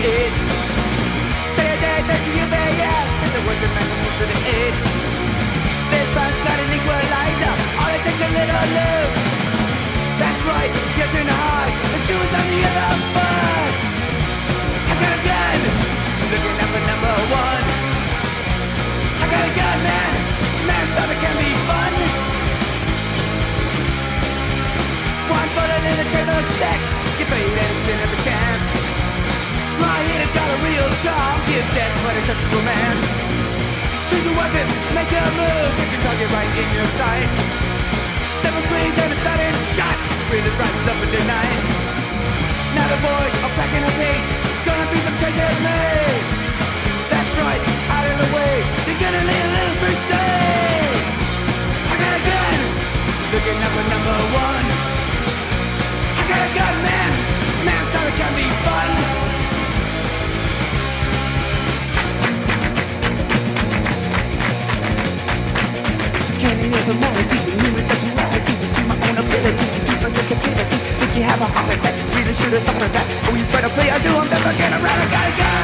it. Say a day, thank you, yes, but the words of man will to the it. This bound's not an equalizer, all it takes a little look. That's right, you're trying to hide, the shoe is on the other foot. I got a gun, looking at the number one. I got a gun, man, manslaughter can be fun. One bullet in a trailer of sex, get paid and still have a chance. My hit has got a real charm, give death but a touch of romance. Choose a weapon, make a move, get your target right in your sight. Seven squeeze and a sudden shot, really brightens up with the night. Now the boys are packing a pace, gonna be some changes made. That's right, out of the way, you're gonna need a little first aid. I got a gun, looking at the number one. I got a gun, man, manslaughter can be fun. Can you hear the melody, the human sexuality, to see my own abilities, and keep my sensibility. Think you have a heart attack, really should have thought of that. Oh, you better play, I do, I'm never getting around, I got a gun.